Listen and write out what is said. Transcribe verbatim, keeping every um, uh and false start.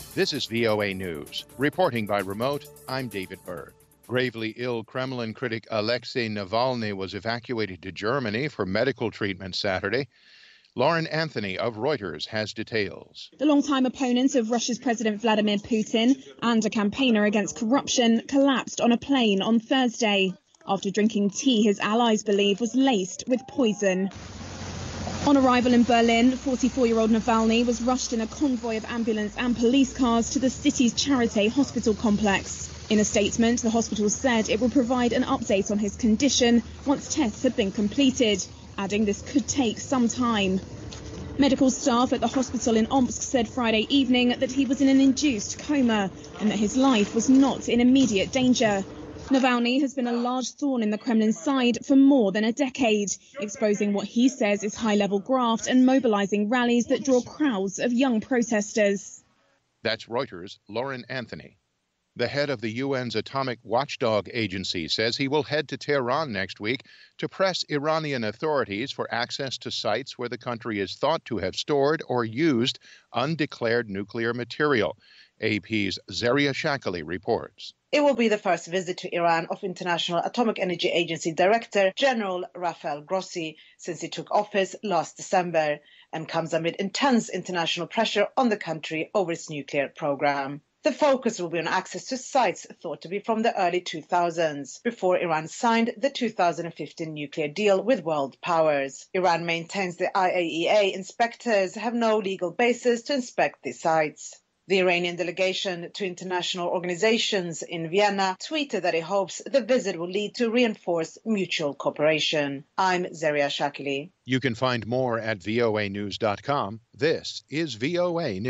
This is V O A News. Reporting by remote, I'm David Byrd. Gravely ill Kremlin critic Alexei Navalny was evacuated to Germany for medical treatment Saturday. Lauren Anthony of Reuters has details. The longtime opponent of Russia's President Vladimir Putin and a campaigner against corruption collapsed on a plane on Thursday after drinking tea his allies believe was laced with poison. On arrival in Berlin, forty-four-year-old Navalny was rushed in a convoy of ambulance and police cars to the city's Charité hospital complex. In a statement, the hospital said it will provide an update on his condition once tests have been completed, adding this could take some time. Medical staff at the hospital in Omsk said Friday evening that he was in an induced coma and that his life was not in immediate danger. Navalny has been a large thorn in the Kremlin side for more than a decade, exposing what he says is high-level graft and mobilizing rallies that draw crowds of young protesters. That's Reuters' Lauren Anthony. The head of the U N's Atomic Watchdog Agency says he will head to Tehran next week to press Iranian authorities for access to sites where the country is thought to have stored or used undeclared nuclear material. A P's Zaria Shakali reports. It will be the first visit to Iran of International Atomic Energy Agency Director General Rafael Grossi since he took office last December, and comes amid intense international pressure on the country over its nuclear program. The focus will be on access to sites thought to be from the early two thousands, before Iran signed the two thousand fifteen nuclear deal with world powers. Iran maintains the I A E A inspectors have no legal basis to inspect these sites. The Iranian delegation to international organizations in Vienna tweeted that it hopes the visit will lead to reinforced mutual cooperation. I'm Zaria Shakili. You can find more at V O A news dot com. This is V O A News.